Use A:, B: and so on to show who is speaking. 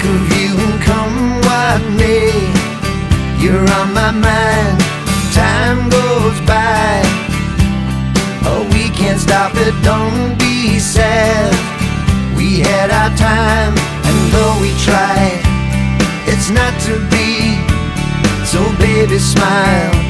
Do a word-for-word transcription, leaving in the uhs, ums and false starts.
A: of you, and come what may, you're on my mind. Time goes by, oh, we can't stop it, don't be sad. We had our time, and though we tried, it's not to be. So baby, smile,